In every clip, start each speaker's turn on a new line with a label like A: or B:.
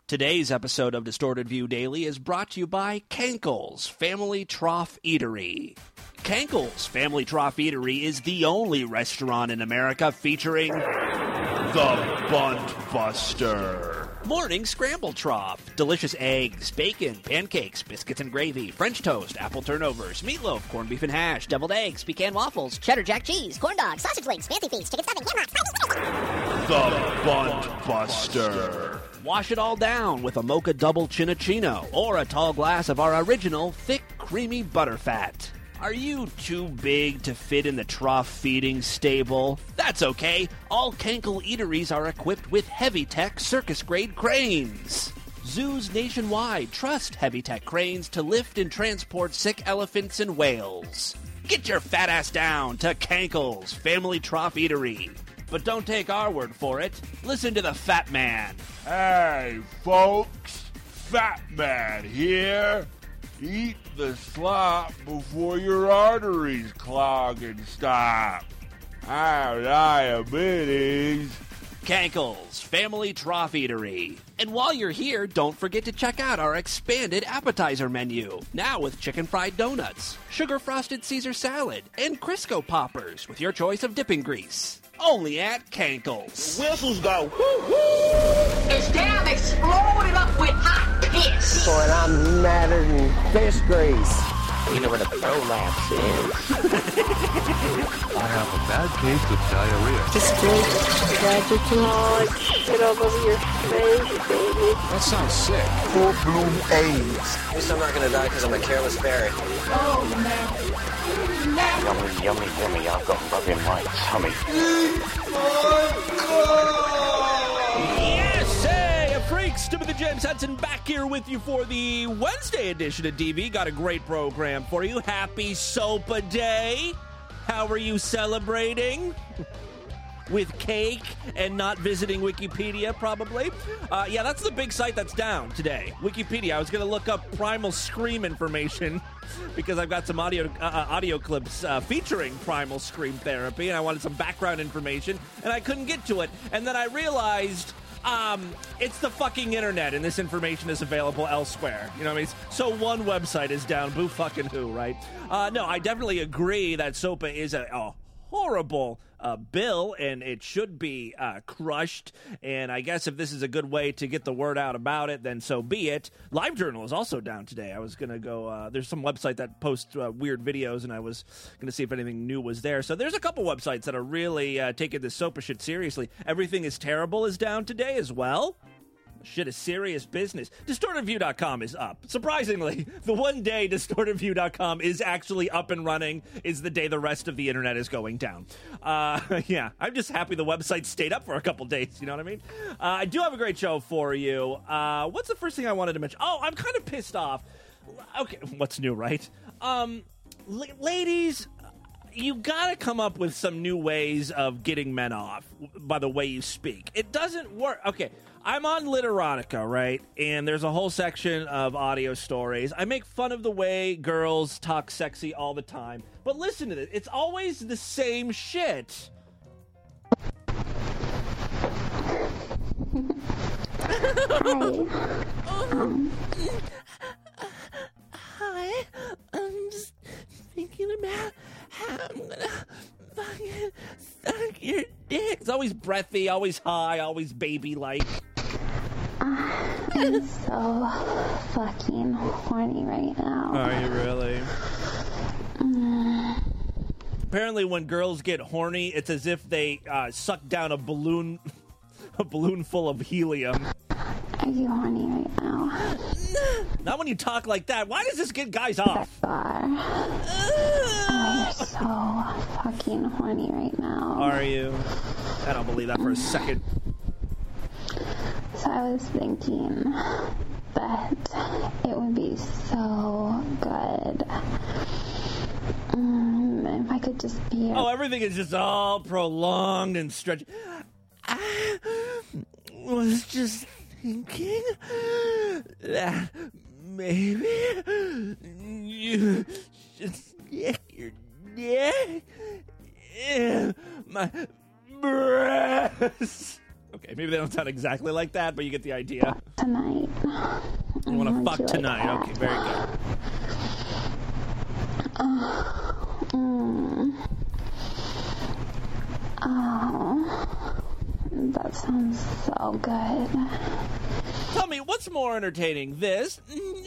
A: Today's episode of Distorted View Daily is brought to you by Cankles Family Trough Eatery. Cankles Family Trough Eatery is the only restaurant in America featuring the Bunt Buster. Morning Scramble Trough. Delicious eggs, bacon, pancakes, biscuits and gravy, French toast, apple turnovers, meatloaf, corned beef and hash, deviled eggs, pecan waffles,
B: cheddar jack cheese, corn dogs, sausage links, fancy feast, chicken stuffing, ham
A: the Bunt Buster. Wash it all down with a mocha double chinachino or a tall glass of our original thick, creamy butterfat. Are you too big to fit in the trough feeding stable? That's okay. All Cankle eateries are equipped with heavy-tech circus-grade cranes. Zoos nationwide trust heavy-tech cranes to lift and transport sick elephants and whales. Get your fat ass down to Cankle's Family Trough Eatery. But don't take our word for it. Listen to the Fat Man.
C: Hey, folks. Fat Man here. Eat the slop before your arteries clog and stop. I have diabetes.
A: Cankle's Family Trough Eatery. And while you're here, don't forget to check out our expanded appetizer menu. Now with chicken fried donuts, sugar-frosted Caesar salad, and Crisco poppers with your choice of dipping grease. Only at Cankle's.
D: Whistles go whoo-whoo.
E: It's damn exploded up with hot piss.
F: Boy, and I'm madder than fish grease.
D: You know where the prolapse is.
G: I have a bad case of diarrhea.
H: Just get all over your face, baby.
G: That sounds sick.
F: Full-bloom AIDS.
D: At least I'm not gonna die because I'm a careless Barry.
E: Oh, man.
I: Yummy, yummy, yummy. I've got bug in my tummy.
A: Yes, hey, freaks. Timothy James Hudson back here with you for the Wednesday edition of DV. Got a great program for you. Happy Sopa Day. How are you celebrating? With cake and not visiting Wikipedia, probably. Yeah, that's the big site that's down today. Wikipedia. I was going to look up Primal Scream information because I've got some audio clips featuring Primal Scream therapy, and I wanted some background information, and I couldn't get to it. And then I realized it's the fucking internet, and this information is available elsewhere. You know what I mean? So one website is down. Boo fucking who, right? No, I definitely agree that SOPA is a horrible bill, and it should be crushed. And I guess if this is a good way to get the word out about it, then so be it. LiveJournal is also down today. I was going to go, there's some website that posts weird videos, and I was going to see if anything new was there. So there's a couple websites that are really taking this SOPA shit seriously. Everything is Terrible is down today as well. Shit is serious business. DistortedView.com is up. Surprisingly, the one day DistortedView.com is actually up and running is the day the rest of the internet is going down. Yeah, I'm just happy the website stayed up for a couple days, you know what I mean? I do have a great show for you. What's the first thing I wanted to mention? Oh, I'm kind of pissed off. Okay, what's new, right? Ladies, you gotta come up with some new ways of getting men off by the way you speak. It doesn't work. Okay, I'm on Literotica, right? And there's a whole section of audio stories. I make fun of the way girls talk sexy all the time. But listen to this. It's always the same shit. Hi. I'm just thinking about how I'm gonna fucking suck your dick. It's always breathy, always high, always baby-like.
H: I'm so fucking horny right now.
A: Are you really? Apparently when girls get horny, it's as if they suck down a balloon full of helium.
H: Are you horny right now?
A: Not when you talk like that. Why does this get guys off?
H: Oh, you're so fucking horny right now.
A: Are you? I don't believe that for a second.
H: So I was thinking that it would be so good if I could just be...
A: Oh, everything is just all prolonged and stretched. I was just thinking that maybe you should stick your dick in my breast. Okay. Okay, maybe they don't sound exactly like that, but you get the idea.
H: Tonight.
A: You want to fuck tonight. Okay, very good.
H: Oh, that sounds so good.
A: Tell me, what's more entertaining, this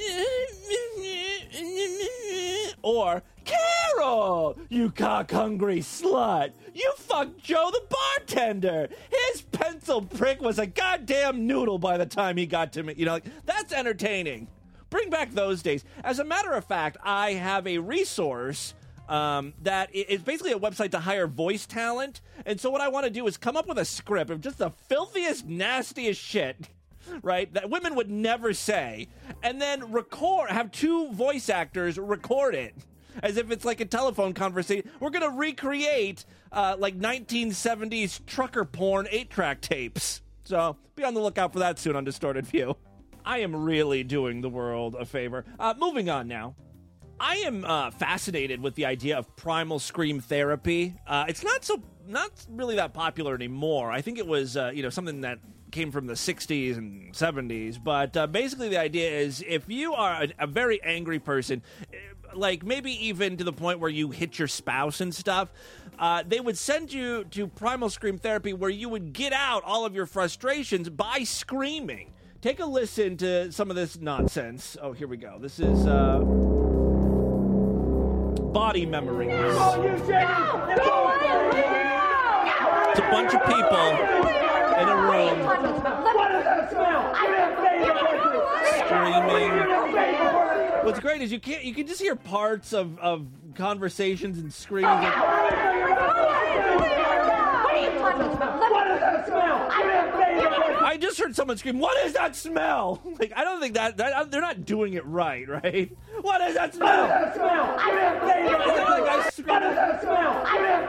A: or Carol, you cock-hungry slut? You fucked Joe the bartender. His pencil prick was a goddamn noodle by the time he got to me. You know, like, that's entertaining. Bring back those days. As a matter of fact, I have a resource that is basically a website to hire voice talent. And so what I want to do is come up with a script of just the filthiest, nastiest shit, right, that women would never say, and then have two voice actors record it as if it's like a telephone conversation. We're going to recreate like 1970s trucker porn 8-track tapes. So be on the lookout for that soon on Distorted View. I am really doing the world a favor. Moving on now. I am fascinated with the idea of primal scream therapy. It's not really that popular anymore. I think it was something that came from the 60s and 70s. But basically the idea is if you are a very angry person, like maybe even to the point where you hit your spouse and stuff, they would send you to primal scream therapy where you would get out all of your frustrations by screaming. Take a listen to some of this nonsense. Oh, here we go. This is Body Memories. It's a bunch of people in a room screaming. What's great is you can just hear parts of conversations and screaming. I just heard someone scream, "What is that smell?" Like, I don't think that they're not doing it right? What is that smell? What is that smell?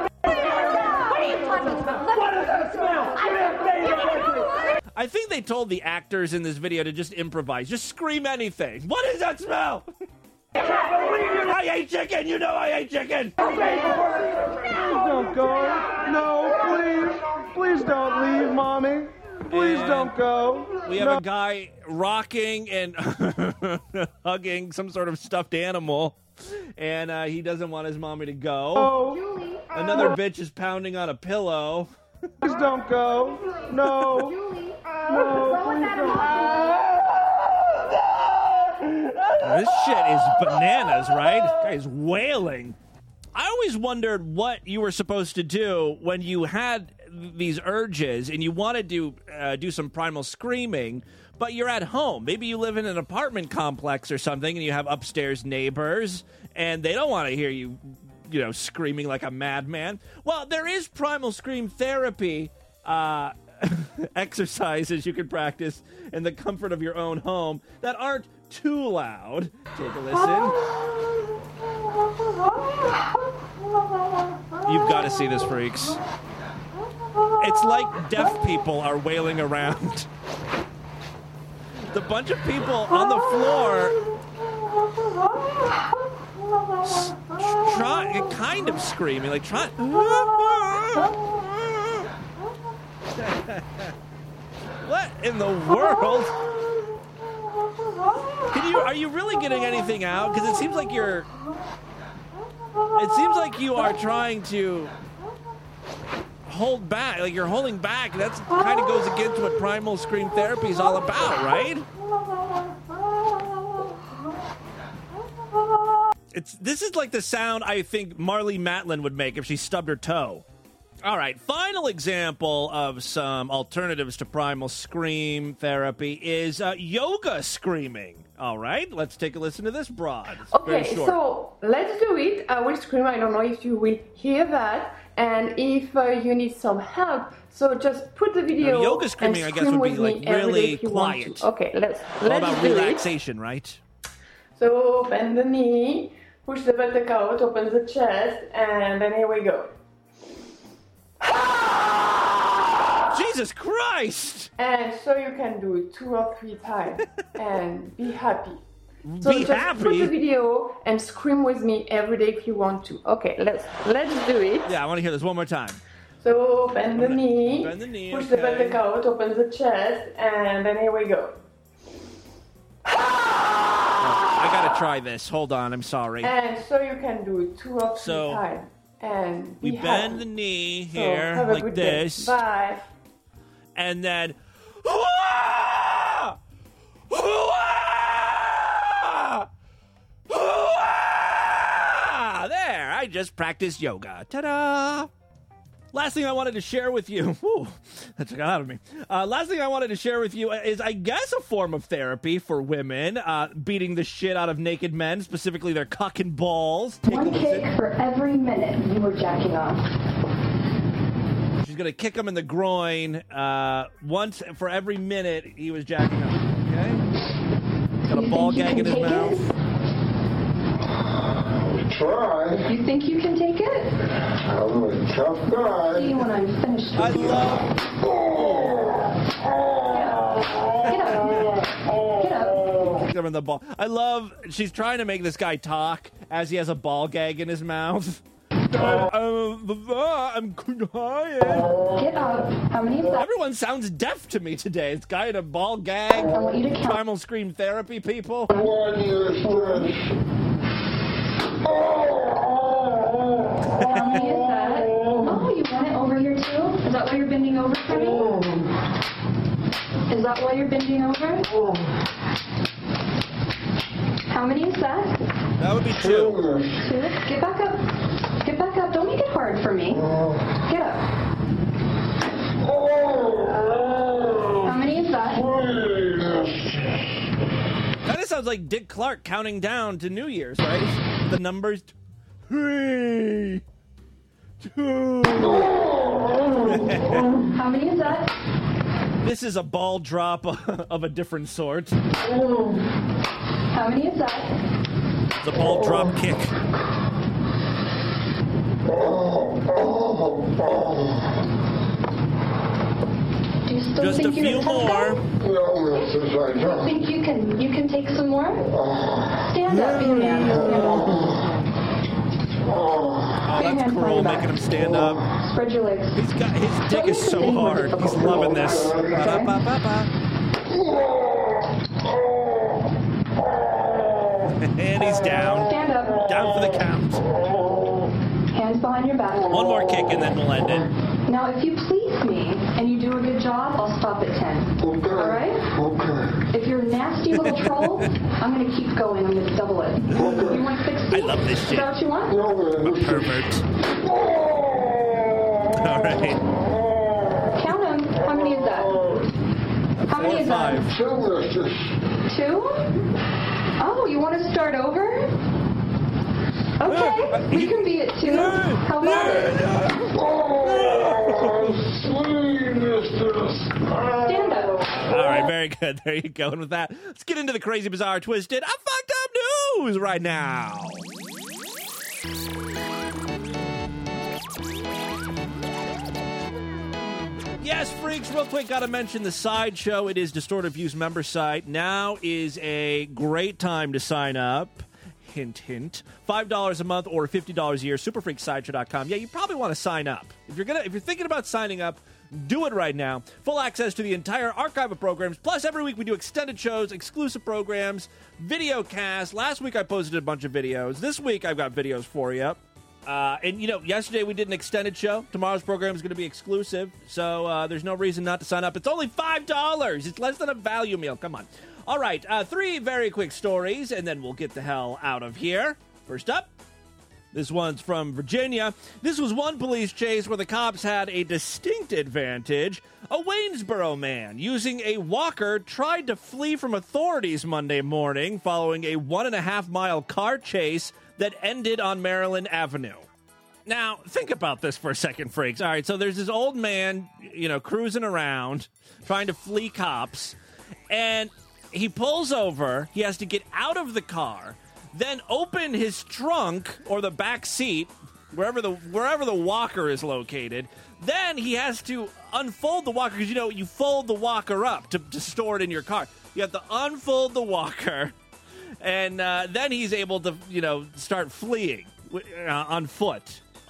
A: I think they told the actors in this video to just improvise. Just scream anything. What is that smell? I hate chicken. You know I hate chicken.
J: Please don't go. No, please. Please don't leave, Mommy. Please don't go.
A: We have a guy rocking and hugging some sort of stuffed animal, and he doesn't want his mommy to go.
J: Oh.
A: Another bitch is pounding on a pillow.
J: Please don't go. No. No, please don't.
A: This shit is bananas, right? This guy is wailing. I always wondered what you were supposed to do when you had these urges and you wanted to do some primal screaming, but you're at home. Maybe you live in an apartment complex or something and you have upstairs neighbors and they don't want to hear you, screaming like a madman. Well, there is primal scream therapy exercises you can practice in the comfort of your own home that aren't too loud. Take a listen. You've got to see this, freaks. It's like deaf people are wailing around. The bunch of people on the floor kind of screaming, like trying. What in the world? Are you really getting anything out? Because it seems like you are trying to hold back, like you're holding back. That's kind of goes against what primal scream therapy is all about, right? This is like the sound I think Marlee Matlin would make if she stubbed her toe. All right, final example of some alternatives to primal scream therapy is yoga screaming. All right, let's take a listen to this broad. It's
K: okay, so let's do it. I will scream. I don't know if you will hear that. And if you need some help, so just put the video
A: now, yoga screaming,
K: and
A: I guess, would be like really
K: quiet. Okay, let's
A: all about
K: do
A: relaxation, right?
K: So bend the knee, push the buttock out, open the chest, and then here we go.
A: Jesus Christ!
K: And so you can do it 2 or 3 times and be happy. So
A: be
K: just
A: happy?
K: put the video and scream with me every day if you want to. Okay, let's do it.
A: Yeah, I want to hear this one more time.
K: So bend the knee,
A: Bend the knee,
K: push the
A: okay.
K: back out, open the chest, and then here we go.
A: I gotta try this. Hold on, I'm sorry.
K: And so you can do it 2 or 3
A: So,
K: times. And
A: We
K: be
A: bend
K: happy.
A: the knee
K: So
A: here,
K: have a
A: like
K: good day.
A: this.
K: Bye.
A: And then... Hoo-ah! Hoo-ah! Hoo-ah! There, I just practiced yoga. Ta-da! Last thing I wanted to share with you, whew, that took it out of me. Last thing I wanted to share with you is, I guess, a form of therapy for women, beating the shit out of naked men, specifically their cock and balls.
H: One kick for every minute you were jacking off.
A: She's gonna kick him in the groin once for every minute he was jacking up. Okay? Got a ball gag in his mouth.
F: Try.
H: You think you can take it?
F: I'm a tough guy.
H: See you when I'm finished.
A: I love.
H: Get up.
A: Kick him in the ball. I love. She's trying to make this guy talk as he has a ball gag in his mouth. I'm crying.
H: Get up. How many is that?
A: Everyone sounds deaf to me today. This guy in a ball gag.
H: I want you to count.
A: Primal scream therapy, people.
H: How many is that? Oh, you want it over here too? Is that why you're bending over for me? Is that why you're bending over? How many is that?
A: That would be 2.
H: 2. Get back up. Get back up. Don't make it hard for me. Get up. How many is that?
A: Kind of sounds like Dick Clark counting down to New Year's, right? The numbers. 3, 2.
H: How many is that?
A: This is a ball drop of a different sort.
H: How many is that?
A: It's a ball drop kick.
H: Do you still
A: Just a
H: think you're
A: few
H: a tough
A: more.
H: guy? Do you think you can take some more? Stand up, be a man. Stand up.
A: Oh, that's cruel, making him stand up.
H: Spread your legs.
A: His dick is so hard. He's loving this. Ba-da-ba-ba-ba. And he's down.
H: Stand up.
A: Down for the count.
H: Hands behind your back.
A: One more kick and then we'll end it.
H: Now, if you please me and you do a good job, I'll stop at 10.
F: Okay.
H: All right?
F: Okay.
H: If you're a nasty little troll, I'm going to keep going. I'm going to double it. You want 60?
A: I love this
H: Is
A: shit.
H: that what you want?
A: I'm a pervert. All right.
H: Count them. How many is that? How
A: 4
H: many
A: or
H: is that?
A: 5.
H: 2? Oh, you want to start over? Okay, we can be at 2. How about it? Stand up.
A: All right, very good. There you go. And with that, let's get into the crazy, bizarre, twisted, fucked up news right now. Yes, freaks, real quick, gotta mention the Sideshow. It is Distorted Views member site. Now is a great time to sign up. Hint, hint. $5 a month or $50 a year. Superfreaksideshow.com. Yeah, you probably want to sign up. If you're thinking about signing up, do it right now. Full access to the entire archive of programs. Plus, every week we do extended shows, exclusive programs, video casts. Last week I posted a bunch of videos. This week I've got videos for you. And, yesterday we did an extended show. Tomorrow's program is going to be exclusive, so there's no reason not to sign up. It's only $5. It's less than a value meal. Come on. All right, 3 very quick stories, and then we'll get the hell out of here. First up, this one's from Virginia. This was one police chase where the cops had a distinct advantage. A Waynesboro man using a walker tried to flee from authorities Monday morning following a 1.5-mile car chase that ended on Maryland Avenue. Now, think about this for a second, freaks. All right, so there's this old man, cruising around, trying to flee cops, and he pulls over. He has to get out of the car, then open his trunk or the back seat, wherever the walker is located. Then he has to unfold the walker, because, you fold the walker up to store it in your car. You have to unfold the walker, and then he's able to, start fleeing on foot.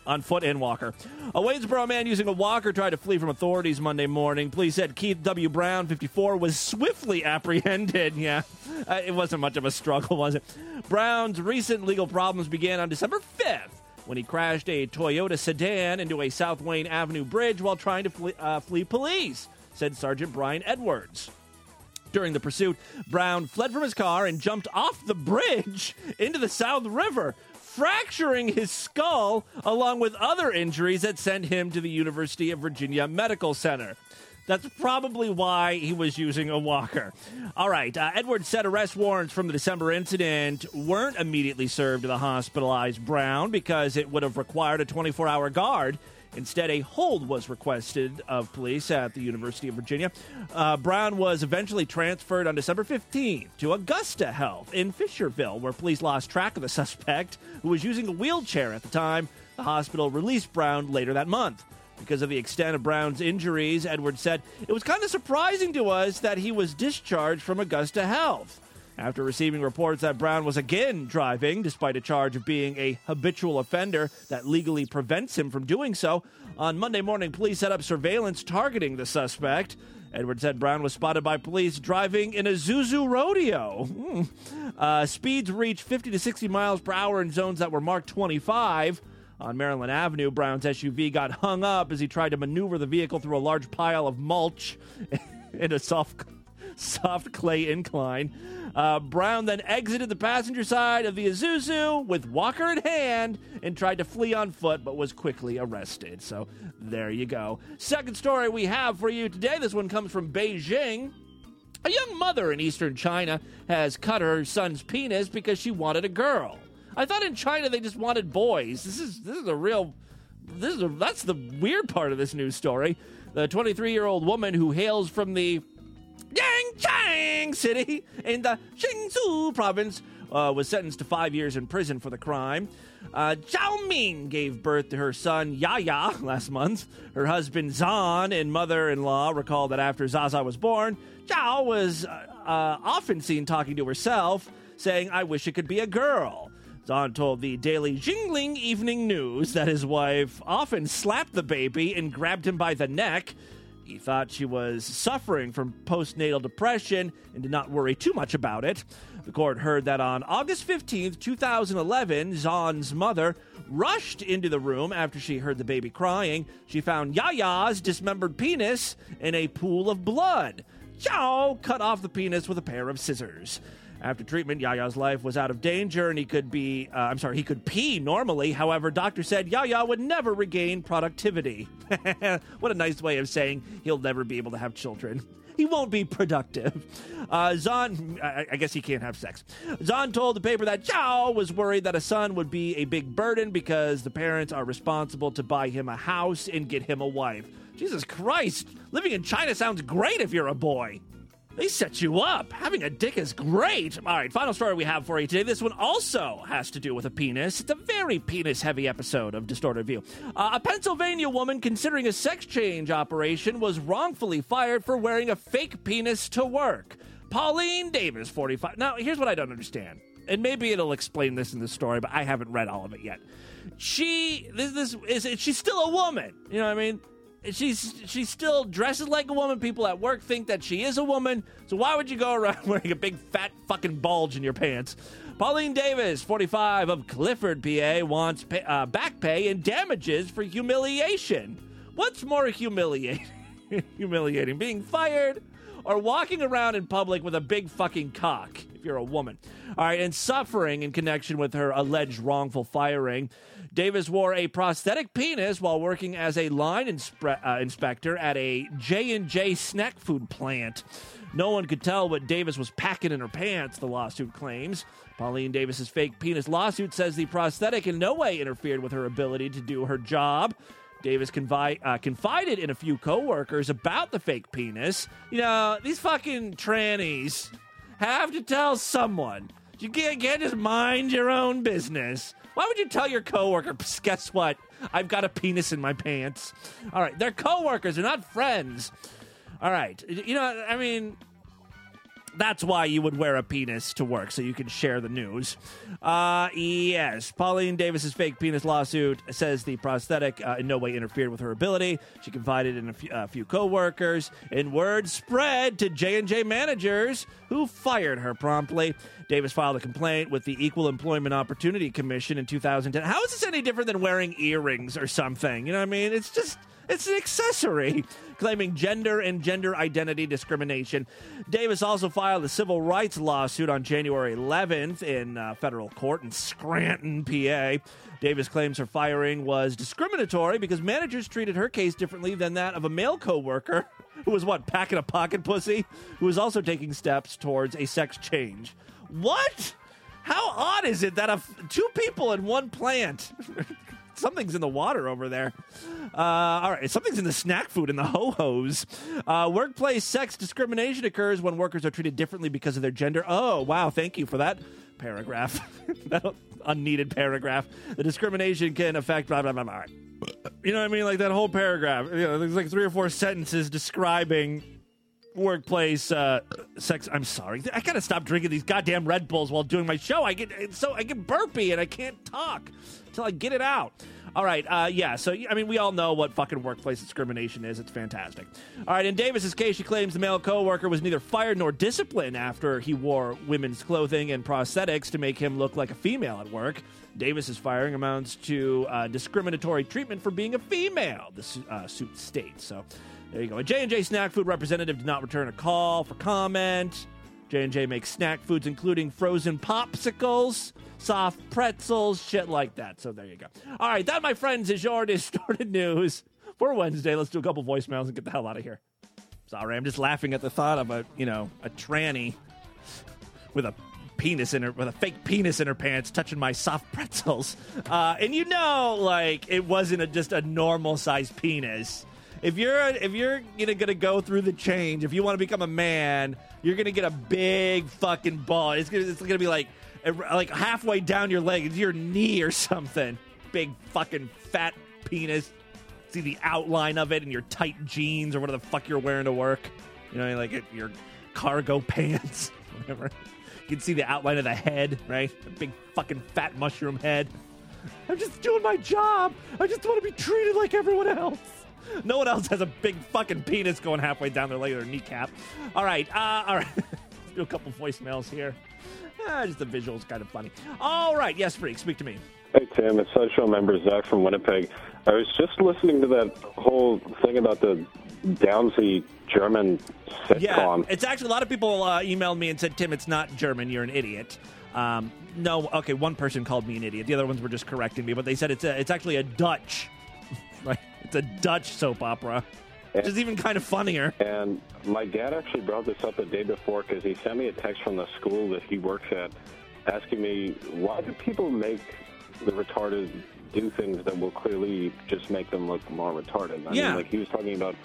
A: On foot and walker. A Waynesboro man using a walker tried to flee from authorities Monday morning. Police said Keith W. Brown, 54, was swiftly apprehended. Yeah, it wasn't much of a struggle, was it? Brown's recent legal problems began on December 5th when he crashed a Toyota sedan into a South Wayne Avenue bridge while trying to flee police, said Sergeant Brian Edwards. During the pursuit, Brown fled from his car and jumped off the bridge into the South River, fracturing his skull along with other injuries that sent him to the University of Virginia Medical Center. That's probably why he was using a walker. All right, Edwards said arrest warrants from the December incident weren't immediately served to the hospitalized Brown because it would have required a 24-hour guard. Instead, a hold was requested of police at the University of Virginia. Brown was eventually transferred on December 15th to Augusta Health in Fisherville, where police lost track of the suspect, who was using a wheelchair at the time. The hospital released Brown later that month. Because of the extent of Brown's injuries, Edwards said, it was kind of surprising to us that he was discharged from Augusta Health. After receiving reports that Brown was again driving, despite a charge of being a habitual offender that legally prevents him from doing so, on Monday morning, police set up surveillance targeting the suspect. Edwards said Brown was spotted by police driving in a Zuzu rodeo. Speeds reached 50 to 60 miles per hour in zones that were marked 25. On Maryland Avenue, Brown's SUV got hung up as he tried to maneuver the vehicle through a large pile of mulch in a soft clay incline. Brown then exited the passenger side of the Isuzu with walker in hand and tried to flee on foot, but was quickly arrested. So there you go. Second story we have for you today. This one comes from Beijing. A young mother in eastern China has cut her son's penis because she wanted a girl. I thought in China they just wanted boys. That's the weird part of this news story. The 23-year-old woman who hails from the Yangchang city in the Jiangsu province was sentenced to 5 years in prison for the crime. Zhao Ming gave birth to her son Yaya last month. Her husband Zan and mother-in-law recalled that after Zaza was born, Zhao was often seen talking to herself, saying, "I wish it could be a girl." Zahn told the Daily Jingling Evening News that his wife often slapped the baby and grabbed him by the neck. He thought she was suffering from postnatal depression and did not worry too much about it. The court heard that on August 15th, 2011, Zahn's mother rushed into the room after she heard the baby crying. She found Yaya's dismembered penis in a pool of blood. Zhao cut off the penis with a pair of scissors. After treatment, Yaya's life was out of danger and he could pee normally. However, doctors said Yaya would never regain productivity. What a nice way of saying he'll never be able to have children. He won't be productive. Zahn, I guess he can't have sex. Zahn told the paper that Zhao was worried that a son would be a big burden because the parents are responsible to buy him a house and get him a wife. Jesus Christ, living in China sounds great if you're a boy. They set you up. Having a dick is great. All right, final story we have for you today. This one also has to do with a penis. It's a very penis-heavy episode of Distorted View. A Pennsylvania woman considering a sex change operation was wrongfully fired for wearing a fake penis to work. Pauline Davis, 45. Now, here's what I don't understand. And maybe it'll explain this in the story, but I haven't read all of it yet. She's still a woman. You know what I mean? She still dresses like a woman. People at work think that she is a woman. So why would you go around wearing a big fat fucking bulge in your pants? Pauline Davis, 45, of Clifford, PA, wants back pay and damages for humiliation. What's more humiliating? Being fired or walking around in public with a big fucking cock if you're a woman? All right, and suffering in connection with her alleged wrongful firing. Davis wore a prosthetic penis while working as a line inspector at a J&J snack food plant. No one could tell what Davis was packing in her pants, the lawsuit claims. Pauline Davis's fake penis lawsuit says the prosthetic in no way interfered with her ability to do her job. Davis confided in a few coworkers about the fake penis. You know, these fucking trannies have to tell someone. You can't just mind your own business. Why would you tell your coworker, guess what? I've got a penis in my pants. All right, they're coworkers, they're not friends. All right, you know, I mean, That's why you would wear a penis to work, so you can share the news. Yes, Pauline Davis's fake penis lawsuit says the prosthetic in no way interfered with her ability. She confided in a few co-workers, and word spread to J&J managers, who fired her promptly. Davis filed a complaint with the Equal Employment Opportunity Commission in 2010. How is this any different than wearing earrings or something? You know what I mean? It's an accessory, claiming gender and gender identity discrimination. Davis also filed a civil rights lawsuit on January 11th in federal court in Scranton, PA. Davis claims her firing was discriminatory because managers treated her case differently than that of a male co-worker who was, packing a pocket pussy, who was also taking steps towards a sex change. What? How odd is it that two people in one plant... Something's in the water over there. All right, something's in the snack food in the ho-hos. Workplace sex discrimination occurs when workers are treated differently because of their gender. Oh, wow, thank you for that paragraph. That unneeded paragraph. The discrimination can affect blah, blah, blah, blah. You know what I mean? Like that whole paragraph. You know, there's like 3 or 4 sentences describing workplace sex. I'm sorry. I gotta stop drinking these goddamn Red Bulls while doing my show. I get burpy and I can't talk until I get it out. All right, yeah, so, I mean, we all know what fucking workplace discrimination is. It's fantastic. All right, in Davis's case, she claims the male co-worker was neither fired nor disciplined after he wore women's clothing and prosthetics to make him look like a female at work. Davis's firing amounts to discriminatory treatment for being a female, the suit states. So, there you go. A J&J snack food representative did not return a call for comment. J&J makes snack foods including frozen popsicles, soft pretzels, shit like that. So there you go. All right, that, my friends, is your distorted news for Wednesday. Let's do a couple voicemails and get the hell out of here. Sorry, I'm just laughing at the thought of a tranny with a fake penis in her pants touching my soft pretzels. And it wasn't just a normal sized penis. If you're gonna go through the change, if you want to become a man, you're gonna get a big fucking ball. It's gonna be like halfway down your leg, it's your knee or something. Big fucking fat penis. See the outline of it in your tight jeans or whatever the fuck you're wearing to work. You know, like your cargo pants, whatever. You can see the outline of the head, right? A big fucking fat mushroom head. I'm just doing my job. I just want to be treated like everyone else. No one else has a big fucking penis going halfway down their leg or their kneecap. All right. Let's do a couple voicemails here. Just the visual's kind of funny. All right. Yes, Freak, speak to me.
L: Hey, Tim. It's Sideshow member Zach from Winnipeg. I was just listening to that whole thing about the Downsy German sitcom.
A: Yeah, it's actually, a lot of people emailed me and said, Tim, it's not German. You're an idiot. No, okay, one person called me an idiot. The other ones were just correcting me, but they said it's actually a Dutch, right? It's a Dutch soap opera, which is even kind of funnier.
L: And my dad actually brought this up the day before because he sent me a text from the school that he works at asking me, why do people make the retarded do things that will clearly just make them look more retarded? I mean, like he was talking about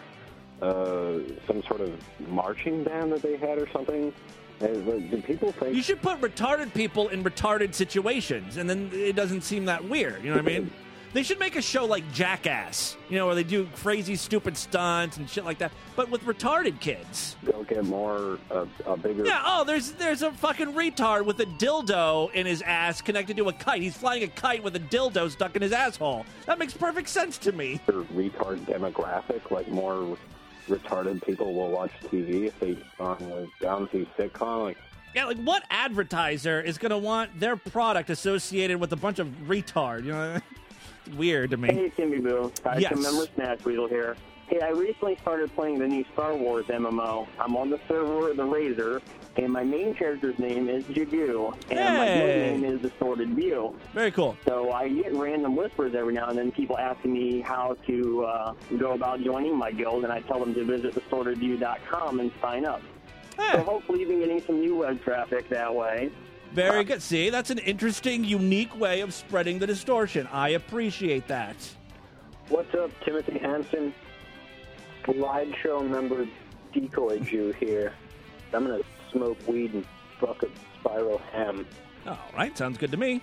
L: some sort of marching band that they had or something. Do people think... You
A: should put retarded people in retarded situations, and then it doesn't seem that weird. You know what I mean? They should make a show like Jackass, where they do crazy, stupid stunts and shit like that, but with retarded kids.
L: They'll get more, a bigger...
A: Yeah, there's a fucking retard with a dildo in his ass connected to a kite. He's flying a kite with a dildo stuck in his asshole. That makes perfect sense to me.
L: Retard demographic, like more retarded people will watch TV if they on a Downsy sitcom,
A: Yeah, like what advertiser is going to want their product associated with a bunch of retard, It's weird to me.
M: Hey, Timmy Boo. I remember Snatch Weasel here. Hey, I recently started playing the new Star Wars MMO. I'm on the server of the Razor, and my main character's name is Jagu, and my guild name is Distorted View.
A: Very cool.
M: So I get random whispers every now and then, people asking me how to go about joining my guild, and I tell them to visit distortedview.com and sign up. So hopefully you've been getting some new web traffic that way.
A: Very good. See, that's an interesting, unique way of spreading the distortion. I appreciate that.
N: What's up, Timothy Hansen? Live show member Decoy Jew here. I'm going to smoke weed and fuck a Spyro Ham.
A: All right, sounds good to me.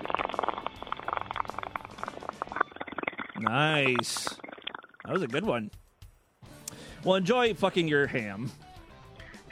A: Nice. That was a good one. Well, enjoy fucking your ham.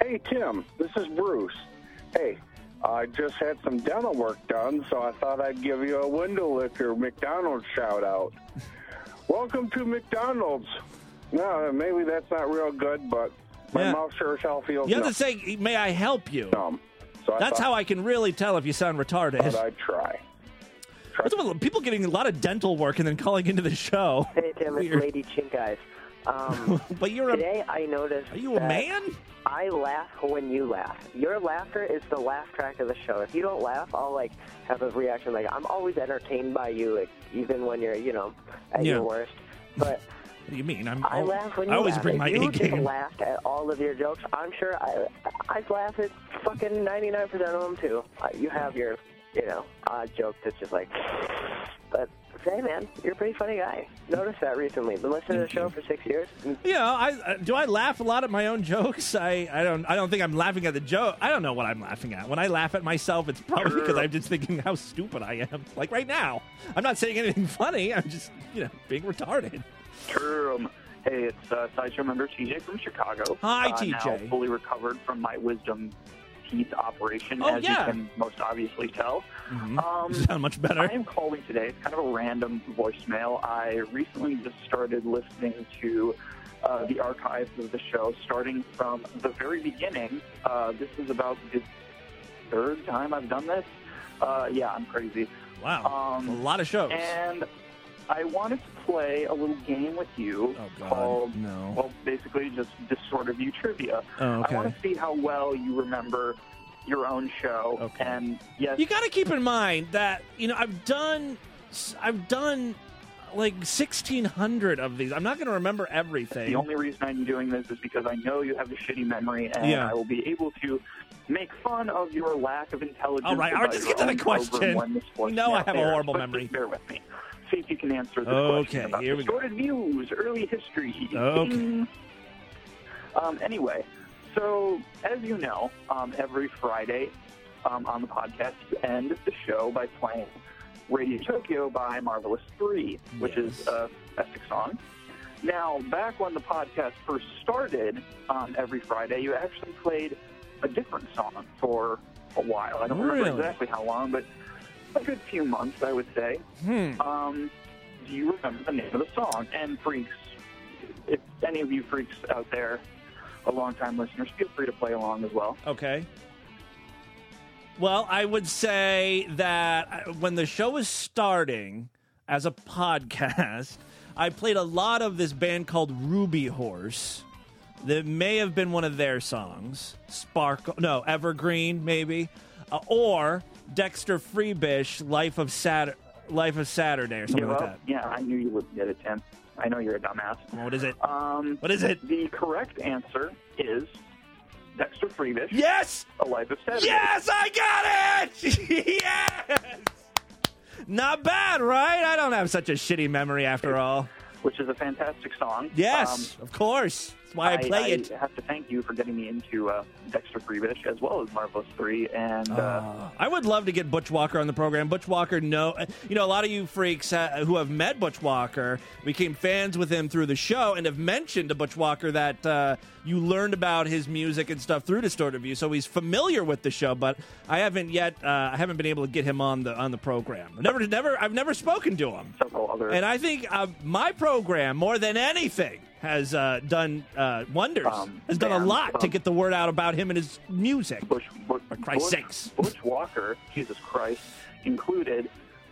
O: Hey, Tim, this is Bruce. Hey, I just had some dental work done, so I thought I'd give you a window licker McDonald's shout-out. Welcome to McDonald's. No, maybe that's not real good, but my mouth sure as hell feels
A: You have to say, may I help you?
O: So
A: That's how I can really tell if you sound retarded.
O: But I'd try.
A: What's with people getting a lot of dental work and then calling into the show?
P: Hey, Tim, it's Lady Chink Eyes.
A: But you're
P: today I noticed.
A: Are you a man?
P: I laugh when you laugh. Your laughter is the laugh track of the show. If you don't laugh, I'll have a reaction. I'm always entertained by you, even when you're at your worst. But
A: what do you mean?
P: I laugh when you
A: I always
P: laugh.
A: bring my
P: if you
A: A game.
P: just laughed at all of your jokes, I'm sure I laugh at fucking 99% of them too. You have your odd joke that's just but. Hey man, you're a pretty funny guy. Noticed that recently. Been listening to the show for 6 years.
A: Yeah, do I laugh a lot at my own jokes? I don't think I'm laughing at the joke. I don't know what I'm laughing at. When I laugh at myself, it's probably because I'm just thinking how stupid I am. Like right now, I'm not saying anything funny. I'm just being retarded.
Q: Hey, it's Sideshow member TJ from Chicago.
A: Hi, TJ.
Q: Now fully recovered from my wisdom teeth operation, as you can most obviously tell.
A: Sound much better.
Q: I am calling today. It's kind of a random voicemail. I recently just started listening to the archives of the show, starting from the very beginning. This is about the third time I've done this. Yeah, I'm crazy.
A: Wow. A lot of shows.
Q: And I wanted to play a little game with you called, well, basically just Distorted View Trivia.
A: Oh, okay.
Q: I want to see how well you remember your own show.
A: Okay.
Q: And yes,
A: You got to keep in mind that I've done like 1,600 of these. I'm not going to remember everything.
Q: the only reason I'm doing this is because I know you have a shitty memory, and I will be able to make fun of your lack of intelligence.
A: All right,
Q: about
A: just
Q: your
A: get to the
Q: own program
A: question.
Q: when this
A: You know I have a
Q: airs,
A: horrible
Q: but
A: memory.
Q: Just bear with me. See if you can answer this question about
A: here we go.
Q: distorted views, early history.
A: Okay.
Q: Ding. Anyway, so as you know, every Friday on the podcast, you end the show by playing Radio Tokyo by Marvelous 3, which is a epic song. Now, back when the podcast first started, every Friday, you actually played a different song for a while. I don't remember exactly how long, but a good few months, I would say. Do you remember the name of the song? And freaks, if any of you freaks out there, a long-time listeners, feel free to play along as well.
A: Okay. Well, I would say that when the show was starting as a podcast, I played a lot of this band called Ruby Horse. That may have been one of their songs. Evergreen, maybe. Or Dexter Freebish, Life of Saturday or something like that.
Q: Yeah, I knew you would get it, Tim. I know you're a dumbass.
A: What is it? What is it?
Q: The correct answer is Dexter Freebish.
A: Yes!
Q: A Life of Saturday.
A: Yes, I got it! Yes! Not bad, right? I don't have such a shitty memory after all.
Q: Which is a fantastic song.
A: Yes, of course. That's why I play it.
Q: I have to thank you for getting me into Dexter Freebish as well as Marvelous 3. And
A: I would love to get Butch Walker on the program. Butch Walker, a lot of you freaks who have met Butch Walker became fans with him through the show and have mentioned to Butch Walker that you learned about his music and stuff through Distorted View, so he's familiar with the show. But I haven't yet. I haven't been able to get him on the program. I've never spoken to him.
Q: Several others.
A: And I think my program, more than anything, has done wonders. Has done a lot to get the word out about him and his music. For Christ's sakes.
Q: Butch Walker, Jesus Christ, included.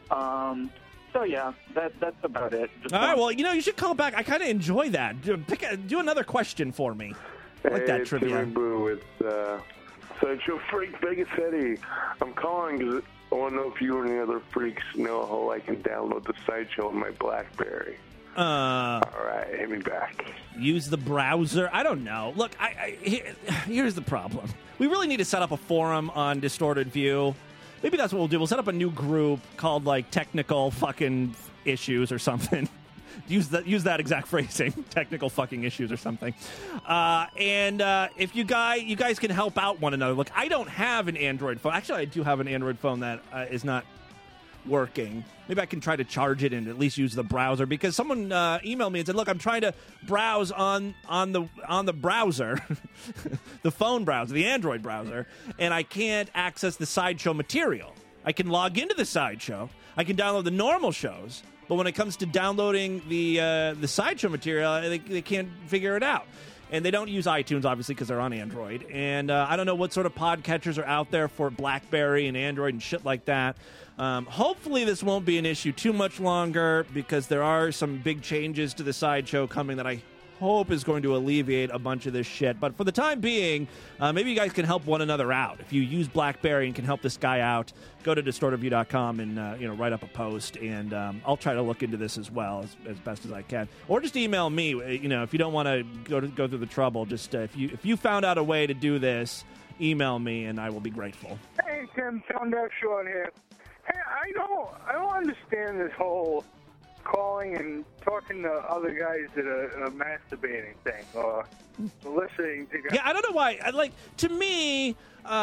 Q: So yeah, that's about it.
A: All right, well, you should call back. I kind of enjoy that. Do another question for me. I like that trivia.
F: Timmy Boo, it's Sideshow Freak Vegas Eddie. I'm calling because I want to know if you or any other freaks know how I can download the Sideshow on my BlackBerry. All right, hit me back.
A: Use the browser. I don't know. Look, here's the problem. We really need to set up a forum on Distorted View. Maybe that's what we'll do. We'll set up a new group called technical fucking issues or something. Use that exact phrasing, technical fucking issues or something. And if you guys can help out one another. Look, I don't have an Android phone. Actually, I do have an Android phone that is not working. Maybe I can try to charge it and at least use the browser, because someone emailed me and said, look, I'm trying to browse on the browser, the phone browser, the Android browser, and I can't access the Sideshow material. I can log into the Sideshow. I can download the normal shows, but when it comes to downloading the Sideshow material, they can't figure it out. And they don't use iTunes, obviously, because they're on Android. And I don't know what sort of podcatchers are out there for BlackBerry and Android and shit like that. Hopefully this won't be an issue too much longer, because there are some big changes to the Sideshow coming that I hope is going to alleviate a bunch of this shit. But for the time being, maybe you guys can help one another out. If you use BlackBerry and can help this guy out, go to DistortedView.com and write up a post, and I'll try to look into this as well as best as I can. Or just email me. If you don't want to go through the trouble, just if you found out a way to do this, email me and I will be grateful.
O: Hey, Tim, Tom Duck Sean here. Hey, I don't understand this whole calling and talking to other guys that are masturbating thing, or listening to guys.
A: Yeah, I don't know why. To me,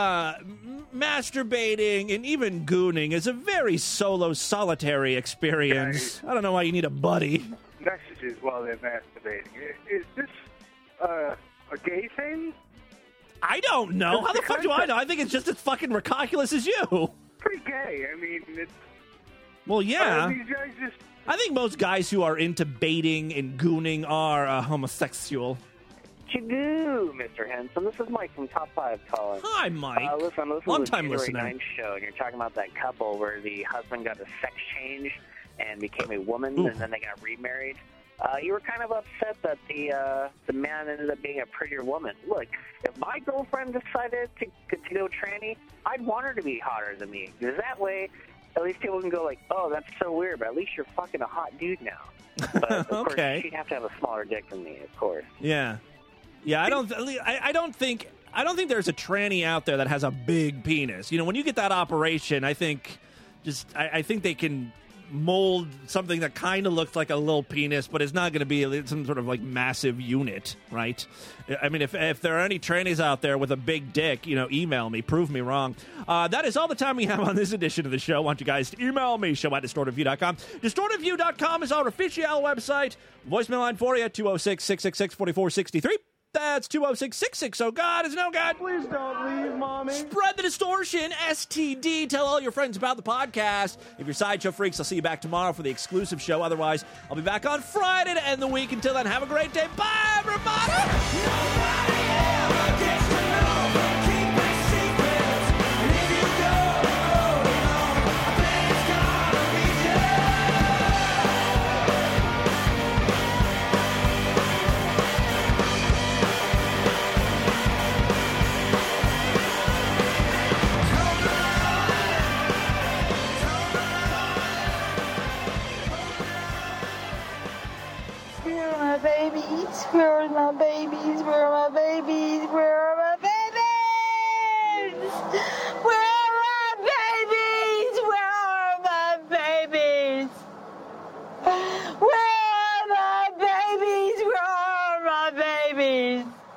A: masturbating and even gooning is a very solitary experience. I don't know why you need a buddy.
O: Messages while they're masturbating. Is this a gay thing?
A: I don't know. How the fuck do I know? I think it's just as fucking ridiculous as you.
O: Pretty gay. I mean, it's...
A: Well, yeah.
O: These guys just...
A: I think most guys who are into baiting and gooning are homosexual.
M: Chagoo, Mr. Henson. This is Mike from Top 5 calling.
A: Hi, Mike.
M: Listen, this
A: Long
M: was
A: time
M: the January
A: listener.
M: 9th show, and you're talking about that couple where the husband got a sex change and became a woman, and then they got remarried. You were kind of upset that the man ended up being a prettier woman. Look, if my girlfriend decided to go tranny, I'd want her to be hotter than me, because that way, at least people can go like, oh, that's so weird, but at least you're fucking a hot dude now. But, of course, she'd have to have a smaller dick than me, of course.
A: Yeah. Yeah, I don't think there's a tranny out there that has a big penis. When you get that operation, I think they can mold something that kind of looks like a little penis, but it's not going to be some sort of like massive unit, right? I mean, if there are any trannies out there with a big dick, email me, prove me wrong. That is all the time we have on this edition of the show. I want you guys to email me, show@distortedview.com. Distortedview.com is our official website. Voicemail line for you, 206-666-4463. That's 206-660. God is no God.
J: Please don't leave, Mommy.
A: Spread the distortion, STD. Tell all your friends about the podcast. If you're Sideshow freaks, I'll see you back tomorrow for the exclusive show. Otherwise, I'll be back on Friday to end the week. Until then, have a great day. Bye, everybody. Nobody ever gets to know. Keep it secret. And if you go, I bet it's gonna be
H: my babies? Where are my babies? Where are my babies? Where are my babies? Where are my babies? Where are my babies? Where are my babies? Where are my babies?